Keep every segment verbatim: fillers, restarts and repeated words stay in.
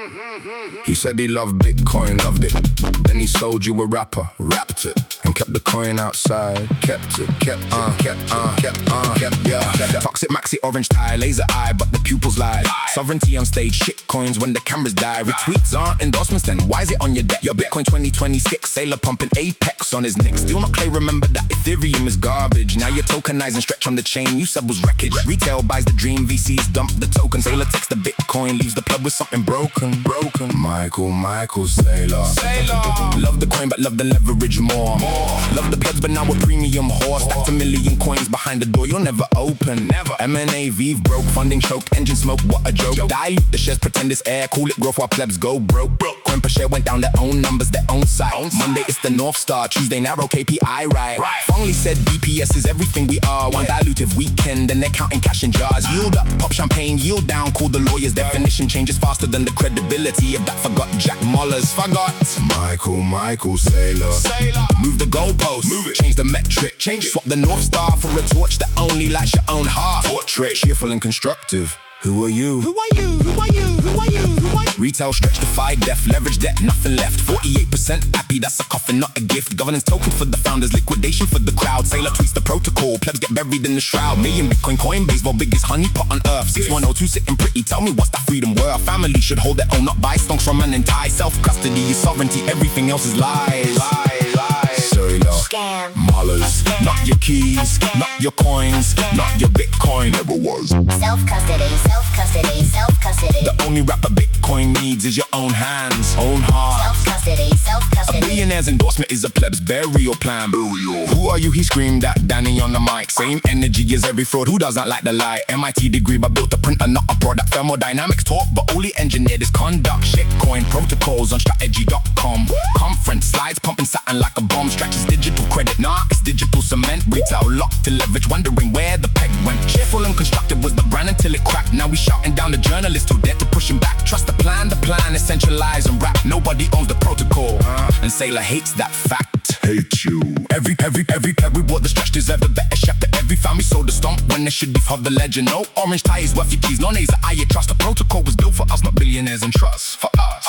He said he loved Bitcoin, loved it. Then he sold you a rapper, rapped it, and kept the coin outside. Kept it, kept it, uh, kept it, uh, kept, uh, kept, yeah. Toxic maxi orange tie, laser eye, but the pupils lie. Sovereignty on stage, shit coins when the cameras die. Retweets aren't endorsements, then why is it on your deck? Your Bitcoin twenty twenty-six, Sailor pumping Apex on his neck. Still not clear, remember that Ethereum is garbage. Now you're tokenizing, stretch on the chain, you said was wreckage. Retail buys the dream, V Cs dump the token. Sailor takes the Bitcoin, leaves the plug with something broken, broken. Michael, Michael, Sailor. Sailor. Love the coin, but love the leverage more. more. Love the plugs, but now a premium whore. Stacked a million coins behind the door, you'll never open. Never. M N A V broke, funding choked, engine smoke, what a joke. Dilute the shares, pretend it's air, cool it growth while plebs go broke. broke. Coin per share went down, their own numbers, their own side. Own Monday it's the North Star, Tuesday narrow K P I right. right. Fongli said B P S is everything we are. One yeah. dilutive weekend, and they're counting cash in jars. Yield up, pop champagne, yield down, call the lawyers. Definition changes faster than the credibility of that forgot Jack Mollers. Forgot. Michael, Michael, Sailor. Sailor. Move the goalpost, move it. Change the metric, change it. Swap the North Star for a torch that only lights your own heart. Portrait, cheerful and constructive. Who are you? Who are you? Who are you? Who are you? Who are you? Retail stretch defied death, leverage debt, nothing left. forty-eight percent happy, that's a coffin, not a gift. Governance token for the founders, liquidation for the crowd. Sailor tweets the protocol, plebs get buried in the shroud. Million Bitcoin, Coinbase, world biggest honeypot on earth. six one oh two sitting pretty, tell me what's that freedom worth? Family should hold their own, not buy stonks from an entire. Self-custody is sovereignty, everything else is lies. Lies, lies. Sailor. Scam. Mollers, not your keys, not your coins, not your Bitcoin. Never was. Self-custody, self-custody, self-custody. The only rapper Bitcoin needs is your own hands, own heart. Self-custody, self-custody. A billionaire's endorsement is a pleb's burial plan. Burial. Who are you? He screamed at Danny on the mic. Same energy as every fraud. Who doesn't like the light? M I T degree, but built a printer, not a product. Thermodynamics talk, but only engineered is conduct. Shitcoin protocols on strategy dot com. Conference slides pumping satin like a bomb. Stretches digital credit, nah, it's digital cement. Retail locked to leverage, wondering where the peg went. Cheerful and constructive was the brand until it cracked. Now we shouting down the journalists who dare to push him back. Trust the plan, the plan is centralized and rap. Nobody owns the protocol, uh, and Sailor hates that fact. Hate you. Every, every, every pleb we bought the stretch deserve the better chapter. Every family sold the stomp when they should be for the legend. No orange tie is worth your keys, no nays I you trust. The protocol was built for us, not billionaires and trusts. For us.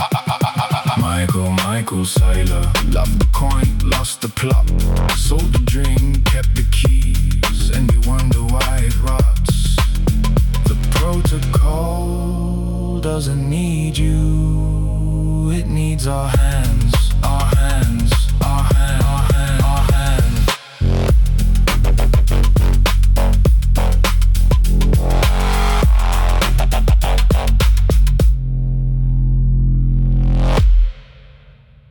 Michael, Michael, Sailor. Loved the coin, lost the plot. Sold the dream, kept the keys, and you wonder why it rots. The protocol doesn't need you, it needs our hands.